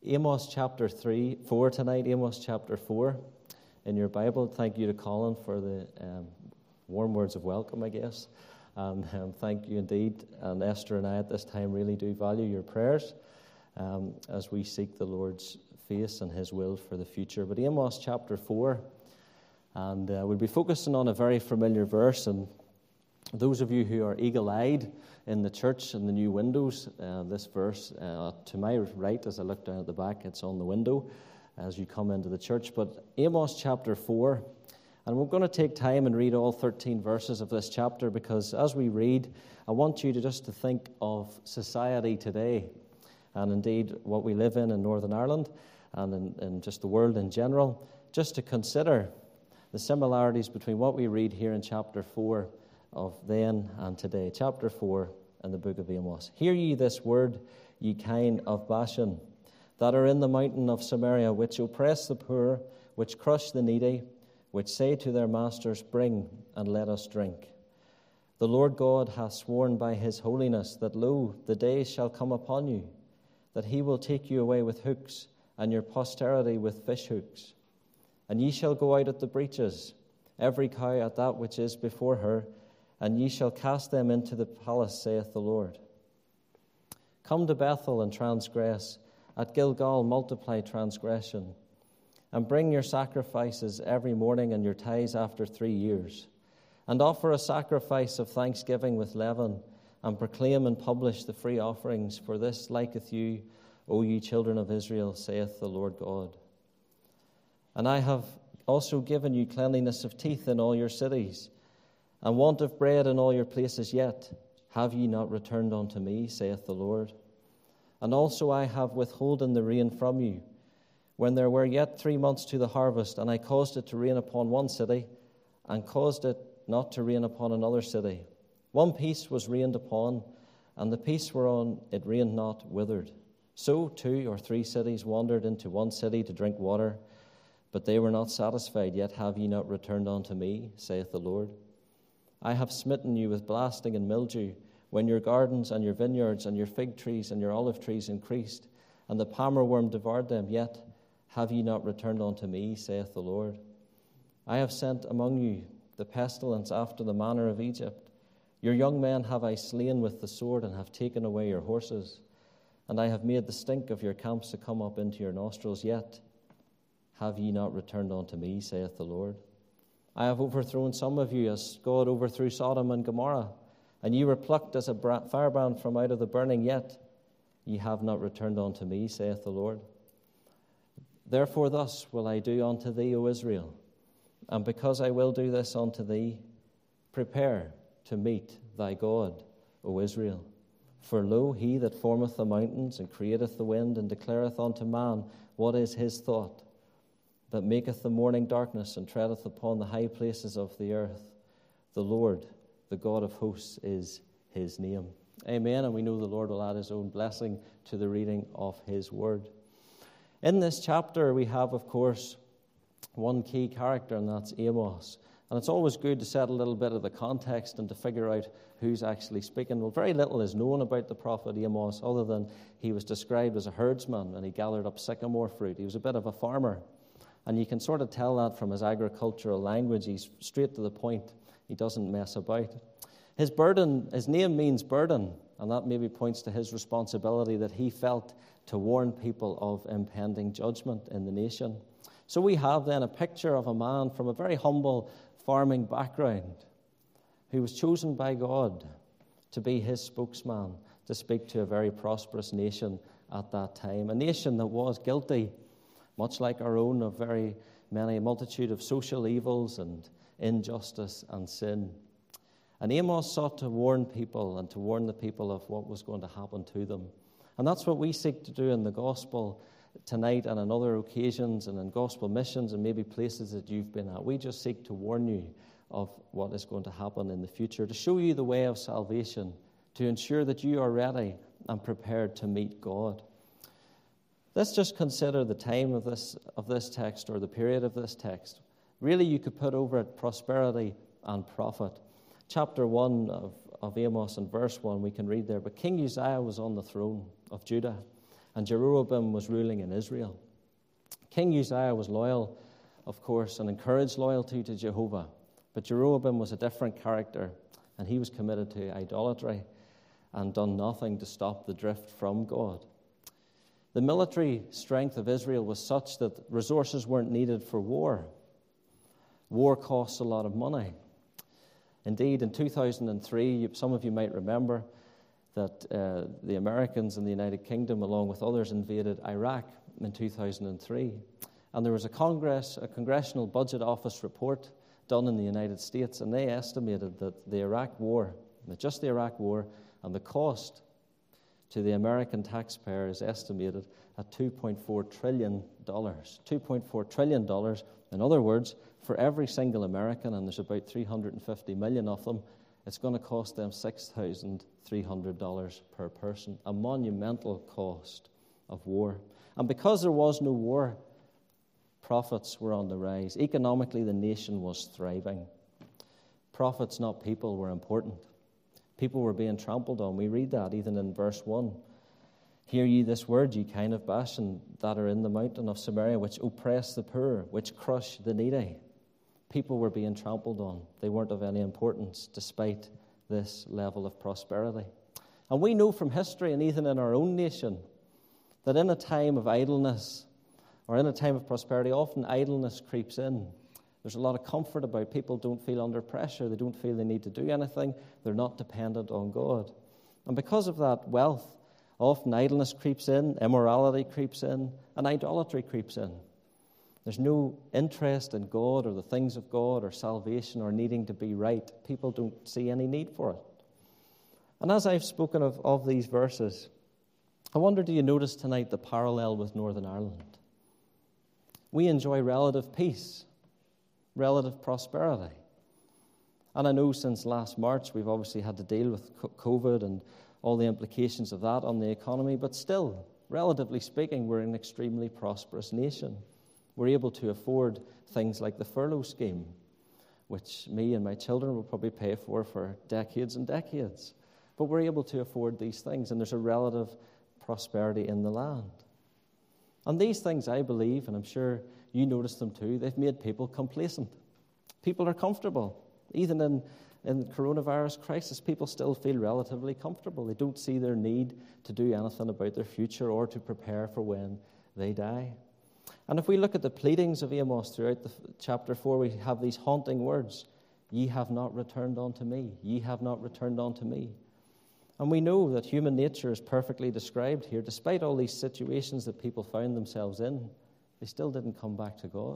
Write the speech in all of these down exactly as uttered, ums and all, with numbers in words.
Amos chapter three, four tonight, Amos chapter four in your Bible. Thank you to Colin for the um, warm words of welcome, I guess. And um, thank you indeed. And Esther and I at this time really do value your prayers um, as we seek the Lord's face and His will for the future. But Amos chapter four, and uh, we'll be focusing on a very familiar verse. And those of you who are eagle-eyed in the church and the new windows, uh, this verse, uh, to my right as I look down at the back, it's on the window as you come into the church. But Amos chapter four, and we're going to take time and read all thirteen verses of this chapter, because as we read, I want you to just to think of society today, and indeed what we live in in Northern Ireland, and in, in just the world in general, just to consider the similarities between what we read here in chapter four of then and today. Chapter four in the book of Amos. Hear ye this word, ye kine of Bashan, that are in the mountain of Samaria, which oppress the poor, which crush the needy, which say to their masters, bring and let us drink. The Lord God hath sworn by his holiness that, lo, the days shall come upon you, that he will take you away with hooks, and your posterity with fish hooks. And ye shall go out at the breaches, every cow at that which is before her, and ye shall cast them into the palace, saith the Lord. Come to Bethel and transgress, at Gilgal multiply transgression, and bring your sacrifices every morning and your tithes after three years, and offer a sacrifice of thanksgiving with leaven, and proclaim and publish the free offerings, for this liketh you, O ye children of Israel, saith the Lord God. And I have also given you cleanliness of teeth in all your cities, and want of bread in all your places, yet have ye not returned unto me, saith the Lord. And also I have withholden the rain from you, when there were yet three months to the harvest, and I caused it to rain upon one city, and caused it not to rain upon another city. One piece was rained upon, and the piece whereon it rained not withered. So two or three cities wandered into one city to drink water, but they were not satisfied, yet have ye not returned unto me, saith the Lord. I have smitten you with blasting and mildew, when your gardens and your vineyards and your fig trees and your olive trees increased, and the palmer worm devoured them, yet have ye not returned unto me, saith the Lord. I have sent among you the pestilence after the manner of Egypt. Your young men have I slain with the sword, and have taken away your horses. And I have made the stink of your camps to come up into your nostrils, yet have ye not returned unto me, saith the Lord. I have overthrown some of you, as God overthrew Sodom and Gomorrah, and ye were plucked as a firebrand from out of the burning, yet ye have not returned unto me, saith the Lord. Therefore thus will I do unto thee, O Israel, and because I will do this unto thee, prepare to meet thy God, O Israel. For lo, he that formeth the mountains, and createth the wind, and declareth unto man what is his thought, that maketh the morning darkness, and treadeth upon the high places of the earth. The Lord, the God of hosts, is his name. Amen. And we know the Lord will add his own blessing to the reading of his word. In this chapter, we have, of course, one key character, and that's Amos. And it's always good to set a little bit of the context and to figure out who's actually speaking. Well, very little is known about the prophet Amos, other than he was described as a herdsman, and he gathered up sycamore fruit. He was a bit of a farmer. And you can sort of tell that from his agricultural language. He's straight to the point. He doesn't mess about. His burden, his name means burden, and that maybe points to his responsibility that he felt to warn people of impending judgment in the nation. So we have then a picture of a man from a very humble farming background who was chosen by God to be his spokesman, to speak to a very prosperous nation at that time, a nation that was guilty, much like our own, of very many, a multitude of social evils and injustice and sin. And Amos sought to warn people and to warn the people of what was going to happen to them. And that's what we seek to do in the gospel tonight and on other occasions and in gospel missions and maybe places that you've been at. We just seek to warn you of what is going to happen in the future, to show you the way of salvation, to ensure that you are ready and prepared to meet God. Let's just consider the time of this of this text, or the period of this text. Really, you could put over it prosperity and profit. Chapter one of, of Amos and verse one, we can read there, but King Uzziah was on the throne of Judah, and Jeroboam was ruling in Israel. King Uzziah was loyal, of course, and encouraged loyalty to Jehovah, but Jeroboam was a different character, and he was committed to idolatry and done nothing to stop the drift from God. The military strength of Israel was such that resources weren't needed for war. War costs a lot of money. Indeed, in two thousand three, some of you might remember that uh, the Americans and the United Kingdom, along with others, invaded Iraq in two thousand three. And there was a Congress, a Congressional Budget Office report done in the United States, and they estimated that the Iraq War, just the Iraq War, and the cost to the American taxpayer is estimated at two point four trillion dollars. two point four trillion dollars. In other words, for every single American, and there's about three hundred fifty million of them, it's going to cost them six thousand three hundred dollars per person, a monumental cost of war. And because there was no war, profits were on the rise. Economically, the nation was thriving. Profits, not people, were important. People were being trampled on. We read that even in verse one. Hear ye this word, ye kind of Bashan, that are in the mountain of Samaria, which oppress the poor, which crush the needy. People were being trampled on. They weren't of any importance despite this level of prosperity. And we know from history, and even in our own nation, that in a time of idleness, or in a time of prosperity, often idleness creeps in. There's a lot of comfort about. People don't feel under pressure. They don't feel they need to do anything. They're not dependent on God. And because of that wealth, often idleness creeps in, immorality creeps in, and idolatry creeps in. There's no interest in God or the things of God or salvation or needing to be right. People don't see any need for it. And as I've spoken of, of these verses, I wonder, do you notice tonight the parallel with Northern Ireland? We enjoy relative peace, relative prosperity. And I know since last March we've obviously had to deal with COVID and all the implications of that on the economy, but still, relatively speaking, we're an extremely prosperous nation. We're able to afford things like the furlough scheme, which me and my children will probably pay for for decades and decades. But we're able to afford these things, and there's a relative prosperity in the land. And these things, I believe, and I'm sure you notice them too, they've made people complacent. People are comfortable. Even in, in the coronavirus crisis, people still feel relatively comfortable. They don't see their need to do anything about their future or to prepare for when they die. And if we look at the pleadings of Amos throughout the chapter four, we have these haunting words: ye have not returned unto me, ye have not returned unto me. And we know that human nature is perfectly described here. Despite all these situations that people found themselves in, they still didn't come back to God.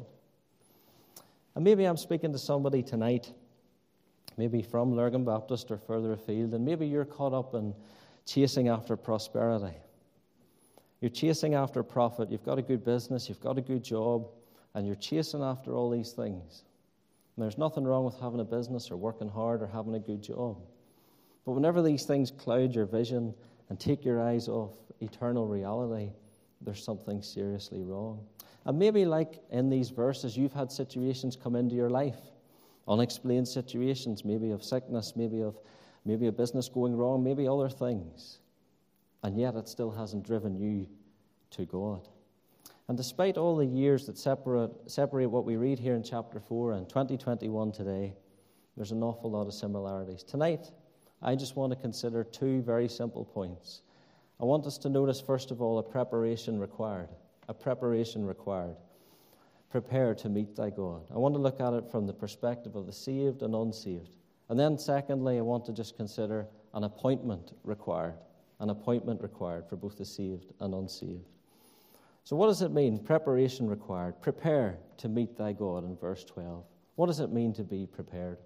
And maybe I'm speaking to somebody tonight, maybe from Lurgan Baptist or further afield, and maybe you're caught up in chasing after prosperity. You're chasing after profit. You've got a good business, you've got a good job, and you're chasing after all these things. And there's nothing wrong with having a business or working hard or having a good job. But whenever these things cloud your vision and take your eyes off eternal reality, there's something seriously wrong. And maybe like in these verses, you've had situations come into your life, unexplained situations, maybe of sickness, maybe of maybe a business going wrong, maybe other things. And yet it still hasn't driven you to God. And despite all the years that separate, separate what we read here in chapter four and twenty twenty-one today, there's an awful lot of similarities. Tonight, I just want to consider two very simple points. I want us to notice, first of all, a preparation required. A preparation required. Prepare to meet thy God. I want to look at it from the perspective of the saved and unsaved. And then, secondly, I want to just consider an appointment required. An appointment required for both the saved and unsaved. So what does it mean? Preparation required. Prepare to meet thy God in verse twelve. What does it mean to be prepared?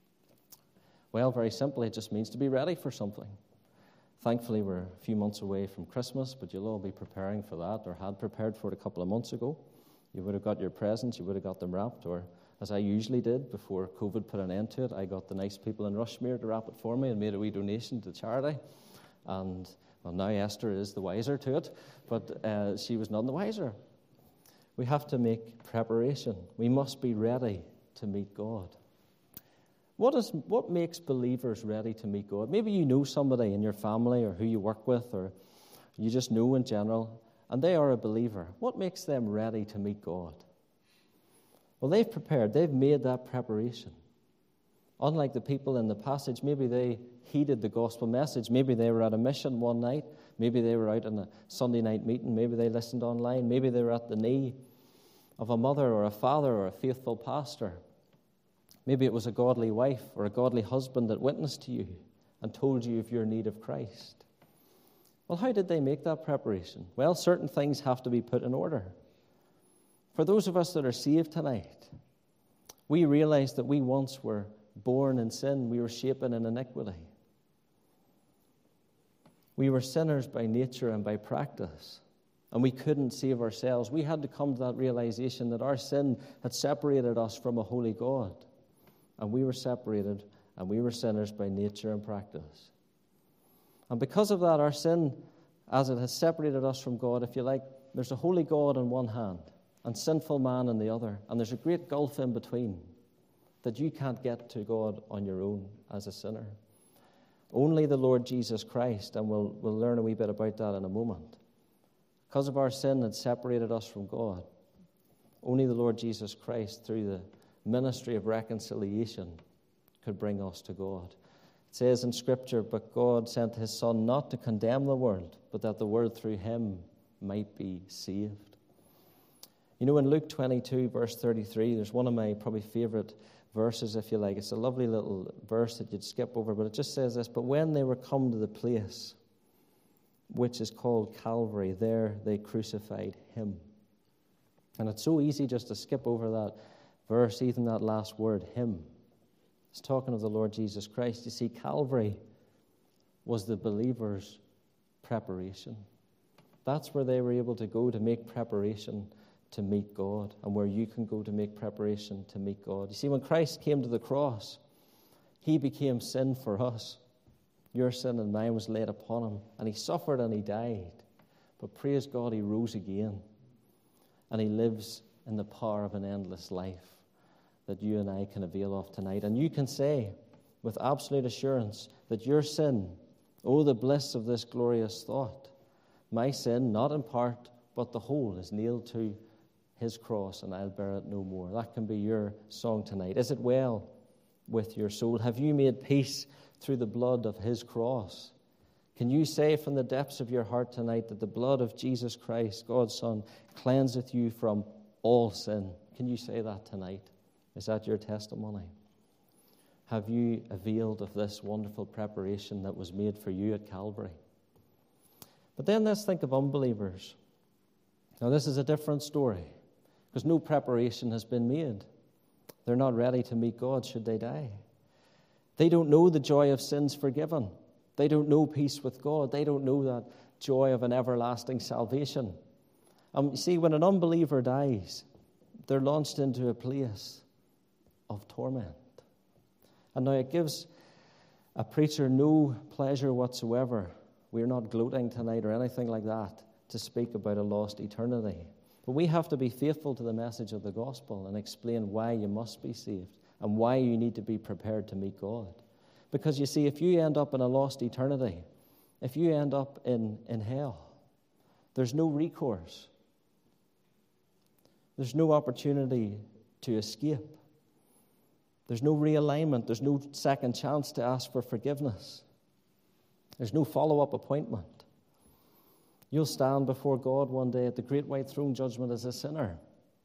Well, very simply, it just means to be ready for something. Thankfully, we're a few months away from Christmas, but you'll all be preparing for that, or had prepared for it a couple of months ago. You would have got your presents, you would have got them wrapped, or as I usually did before COVID put an end to it, I got the nice people in Rushmere to wrap it for me and made a wee donation to charity. And, well, now Esther is the wiser to it, but uh, she was none the wiser. We have to make preparation. We must be ready to meet God. What is what makes believers ready to meet God? Maybe you know somebody in your family or who you work with, or you just know in general, and they are a believer. What makes them ready to meet God? Well, they've prepared. They've made that preparation. Unlike the people in the passage, maybe they heeded the gospel message. Maybe they were at a mission one night. Maybe they were out in a Sunday night meeting. Maybe they listened online. Maybe they were at the knee of a mother or a father or a faithful pastor. Maybe it was a godly wife or a godly husband that witnessed to you and told you of your need of Christ. Well, how did they make that preparation? Well, certain things have to be put in order. For those of us that are saved tonight, we realize that we once were born in sin. We were shapen in iniquity. We were sinners by nature and by practice, and we couldn't save ourselves. We had to come to that realization that our sin had separated us from a holy God, and we were separated, and we were sinners by nature and practice. And because of that, our sin, as it has separated us from God, if you like, there's a holy God on one hand and sinful man on the other, and there's a great gulf in between that you can't get to God on your own as a sinner. Only the Lord Jesus Christ, and we'll, we'll learn a wee bit about that in a moment. Because of our sin that separated us from God, only the Lord Jesus Christ, through the ministry of reconciliation, could bring us to God. It says in Scripture, but God sent his Son not to condemn the world, but that the world through him might be saved. You know, in Luke twenty-two, verse thirty-three, there's one of my probably favorite verses, if you like. It's a lovely little verse that you'd skip over, but it just says this, but when they were come to the place which is called Calvary, there they crucified him. And it's so easy just to skip over that verse, even that last word, him. It's talking of the Lord Jesus Christ. You see, Calvary was the believer's preparation. That's where they were able to go to make preparation to meet God, and where you can go to make preparation to meet God. You see, when Christ came to the cross, he became sin for us. Your sin and mine was laid upon him, and he suffered and he died. But praise God, he rose again, and he lives in the power of an endless life that you and I can avail of tonight. And you can say with absolute assurance that your sin, oh, the bliss of this glorious thought, my sin, not in part, but the whole, is nailed to his cross, and I'll bear it no more. That can be your song tonight. Is it well with your soul? Have you made peace through the blood of his cross? Can you say from the depths of your heart tonight that the blood of Jesus Christ, God's Son, cleanseth you from all sin? Can you say that tonight? Is that your testimony? Have you availed of this wonderful preparation that was made for you at Calvary? But then let's think of unbelievers. Now, this is a different story, because no preparation has been made. They're not ready to meet God should they die. They don't know the joy of sins forgiven. They don't know peace with God. They don't know that joy of an everlasting salvation. Um, you see, when an unbeliever dies, they're launched into a place of torment. And now it gives a preacher no pleasure whatsoever. We're not gloating tonight or anything like that to speak about a lost eternity. But we have to be faithful to the message of the gospel and explain why you must be saved and why you need to be prepared to meet God. Because you see, if you end up in a lost eternity, if you end up in, in hell, there's no recourse. There's no opportunity to escape. There's no realignment. There's no second chance to ask for forgiveness. There's no follow-up appointment. You'll stand before God one day at the great white throne judgment as a sinner.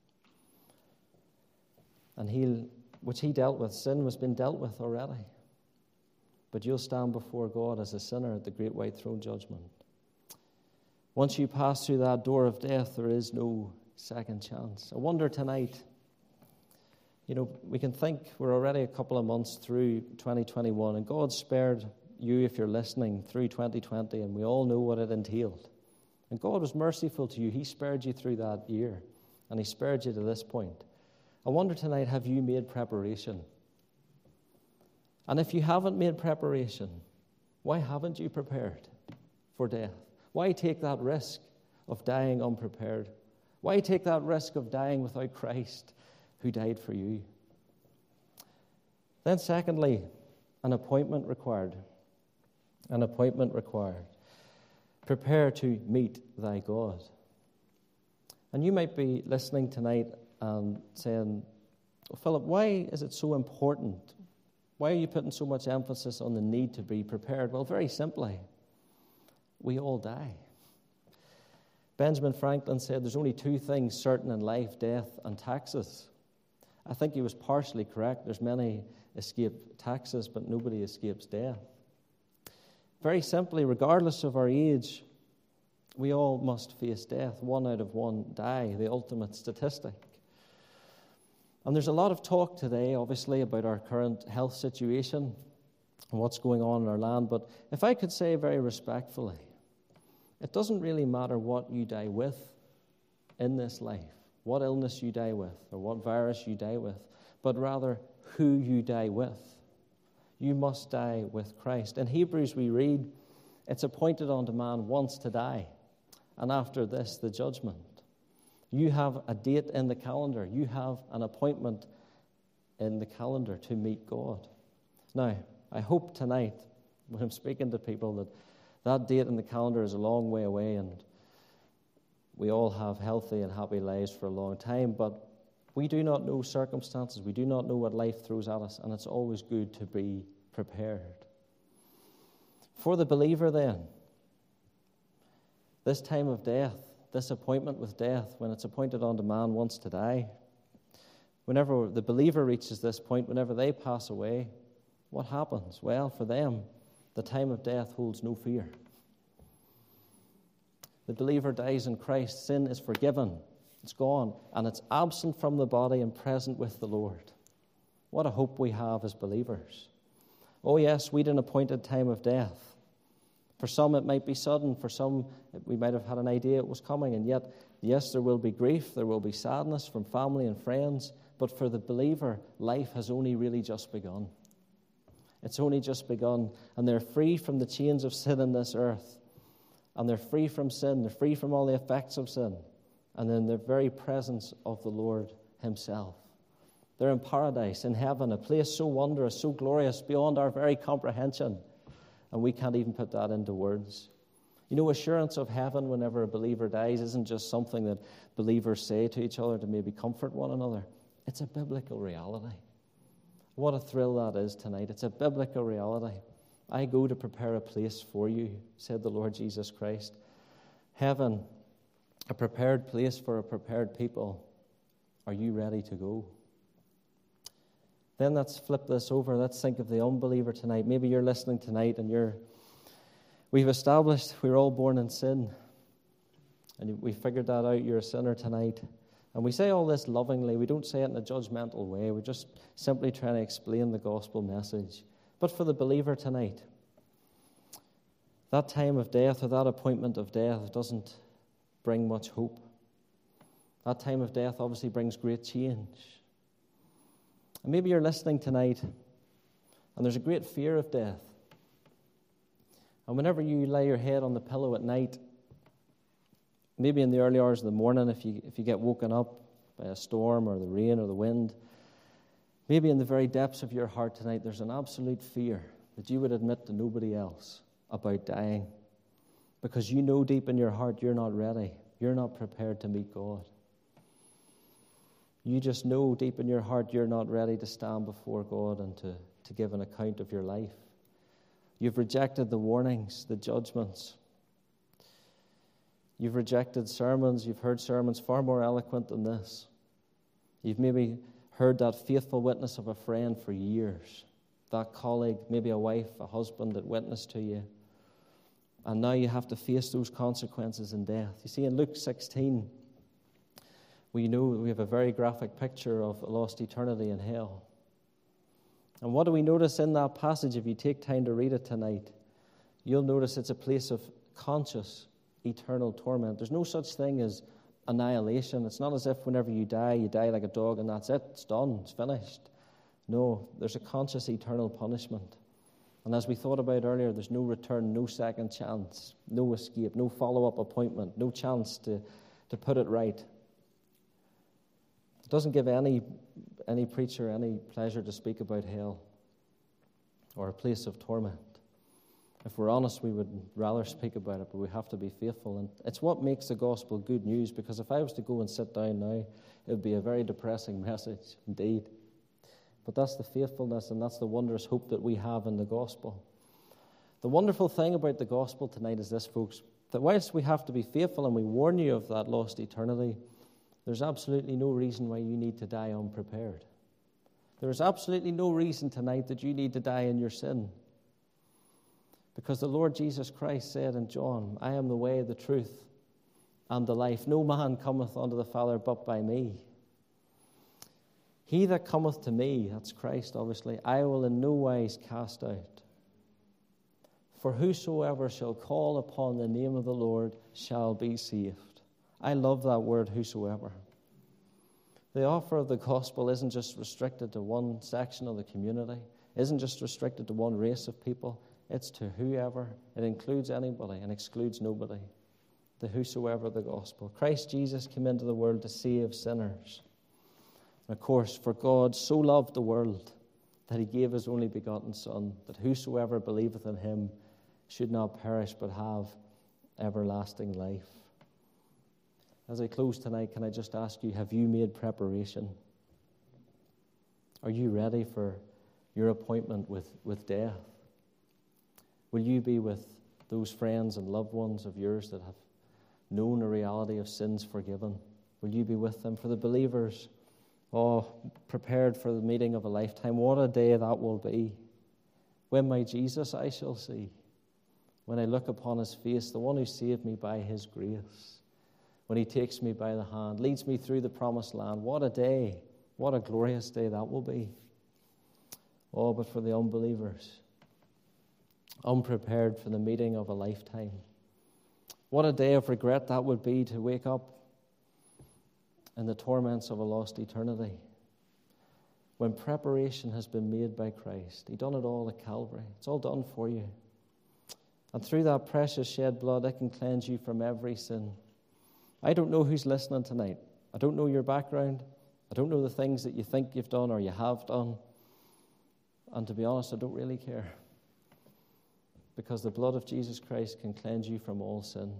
And he'll, which he dealt with, sin was been dealt with already. But you'll stand before God as a sinner at the great white throne judgment. Once you pass through that door of death, there is no second chance. I wonder tonight, you know, we can think we're already a couple of months through twenty twenty-one, and God spared you, if you're listening, through twenty twenty, and we all know what it entailed. And God was merciful to you. He spared you through that year, and he spared you to this point. I wonder tonight, have you made preparation? And if you haven't made preparation, why haven't you prepared for death? Why take that risk of dying unprepared? Why take that risk of dying without Christ who died for you? Then secondly, an appointment required. An appointment required. Prepare to meet thy God. And you might be listening tonight and saying, well, Philip, why is it so important? Why are you putting so much emphasis on the need to be prepared? Well, very simply, we all die. Benjamin Franklin said there's only two things certain in life, death and taxes. I think he was partially correct. There's many escape taxes, but nobody escapes death. Very simply, regardless of our age, we all must face death. One out of one die, the ultimate statistic. And there's a lot of talk today, obviously, about our current health situation and what's going on in our land. But if I could say very respectfully, it doesn't really matter what you die with in this life, what illness you die with, or what virus you die with, but rather who you die with. You must die with Christ. In Hebrews we read, it's appointed unto man once to die, and after this the judgment. You have a date in the calendar. You have an appointment in the calendar to meet God. Now, I hope tonight, when I'm speaking to people, that that date in the calendar is a long way away and we all have healthy and happy lives for a long time, but we do not know circumstances. We do not know what life throws at us, and it's always good to be prepared. For the believer then, this time of death, this appointment with death, when it's appointed unto man once to die, whenever the believer reaches this point, whenever they pass away, what happens? Well, for them, the time of death holds no fear. The believer dies in Christ. Sin is forgiven. It's gone. And it's absent from the body and present with the Lord. What a hope we have as believers. Oh yes, we'd an appointed time of death. For some it might be sudden. For some we might have had an idea it was coming. And yet, yes, there will be grief. There will be sadness from family and friends. But for the believer, life has only really just begun. It's only just begun, and they're free from the chains of sin in this earth. And they're free from sin. They're free from all the effects of sin. And in the very presence of the Lord himself. They're in paradise, in heaven, a place so wondrous, so glorious, beyond our very comprehension. And we can't even put that into words. You know, assurance of heaven whenever a believer dies isn't just something that believers say to each other to maybe comfort one another. It's a biblical reality. What a thrill that is tonight. It's a biblical reality. I go to prepare a place for you, said the Lord Jesus Christ. Heaven, a prepared place for a prepared people. Are you ready to go? Then let's flip this over. Let's think of the unbeliever tonight. Maybe you're listening tonight and you're, we've established we're all born in sin. And we figured that out. You're a sinner tonight. And we say all this lovingly. We don't say it in a judgmental way. We're just simply trying to explain the gospel message. But for the believer tonight, that time of death or that appointment of death doesn't bring much hope. That time of death obviously brings great change. And maybe you're listening tonight and there's a great fear of death. And whenever you lay your head on the pillow at night, maybe in the early hours of the morning, if you if you get woken up by a storm or the rain or the wind, maybe in the very depths of your heart tonight, there's an absolute fear that you would admit to nobody else about dying, because you know deep in your heart you're not ready. You're not prepared to meet God. You just know deep in your heart you're not ready to stand before God and to, to give an account of your life. You've rejected the warnings, the judgments. You've rejected sermons. You've heard sermons far more eloquent than this. You've maybe heard that faithful witness of a friend for years, that colleague, maybe a wife, a husband that witnessed to you. And now you have to face those consequences in death. You see, in Luke sixteen, we know we have a very graphic picture of a lost eternity in hell. And what do we notice in that passage? If you take time to read it tonight, you'll notice it's a place of conscious eternal torment. There's no such thing as annihilation. It's not as if whenever you die, you die like a dog and that's it, it's done, it's finished. No, there's a conscious eternal punishment. And as we thought about earlier, there's no return, no second chance, no escape, no follow-up appointment, no chance to, to put it right. It doesn't give any, any preacher any pleasure to speak about hell or a place of torment. If we're honest, we would rather speak about it, but we have to be faithful. And it's what makes the gospel good news, because if I was to go and sit down now, it would be a very depressing message indeed. But that's the faithfulness and that's the wondrous hope that we have in the gospel. The wonderful thing about the gospel tonight is this, folks, that whilst we have to be faithful and we warn you of that lost eternity, there's absolutely no reason why you need to die unprepared. There is absolutely no reason tonight that you need to die in your sin. Because the Lord Jesus Christ said in John, I am the way, the truth, and the life. No man cometh unto the Father but by me. He that cometh to me, that's Christ obviously, I will in no wise cast out. For whosoever shall call upon the name of the Lord shall be saved. I love that word, whosoever. The offer of the gospel isn't just restricted to one section of the community, isn't just restricted to one race of people. It's to whoever. It includes anybody and excludes nobody. The whosoever the gospel. Christ Jesus came into the world to save sinners. And of course, for God so loved the world that he gave his only begotten Son, that whosoever believeth in him should not perish but have everlasting life. As I close tonight, can I just ask you, have you made preparation? Are you ready for your appointment with, with death? Will you be with those friends and loved ones of yours that have known the reality of sins forgiven? Will you be with them? For the believers, oh, prepared for the meeting of a lifetime, what a day that will be. When my Jesus I shall see, when I look upon his face, the one who saved me by his grace, when he takes me by the hand, leads me through the promised land. What a day, what a glorious day that will be. Oh, but for the unbelievers, unprepared for the meeting of a lifetime, what a day of regret that would be to wake up in the torments of a lost eternity. When preparation has been made by Christ, he done it all at Calvary. It's all done for you. And through that precious shed blood, it can cleanse you from every sin. I don't know who's listening tonight. I don't know your background. I don't know the things that you think you've done or you have done. And to be honest, I don't really care. Because the blood of Jesus Christ can cleanse you from all sin.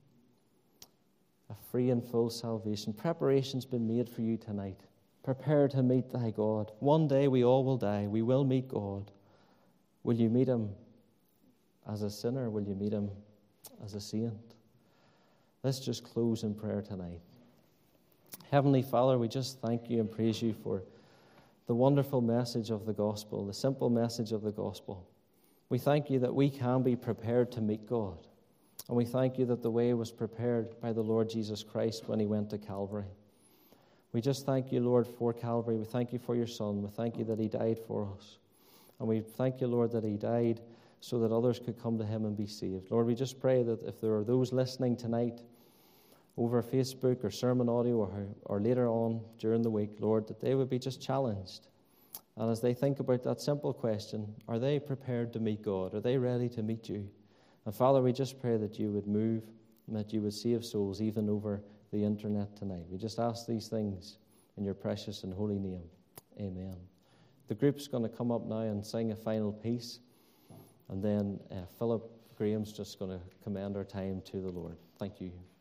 A free and full salvation. Preparation's been made for you tonight. Prepare to meet thy God. One day we all will die. We will meet God. Will you meet him as a sinner? Will you meet him as a saint? Let's just close in prayer tonight. Heavenly Father, we just thank you and praise you for the wonderful message of the gospel, the simple message of the gospel. We thank you that we can be prepared to meet God. And we thank you that the way was prepared by the Lord Jesus Christ when he went to Calvary. We just thank you, Lord, for Calvary. We thank you for your Son. We thank you that he died for us. And we thank you, Lord, that he died so that others could come to him and be saved. Lord, we just pray that if there are those listening tonight over Facebook or sermon audio or, or later on during the week, Lord, that they would be just challenged. And as they think about that simple question, are they prepared to meet God? Are they ready to meet you? And Father, we just pray that you would move and that you would save souls even over the internet tonight. We just ask these things in your precious and holy name. Amen. The group's going to come up now and sing a final piece. And then uh, Philip Graham's just going to commend our time to the Lord. Thank you.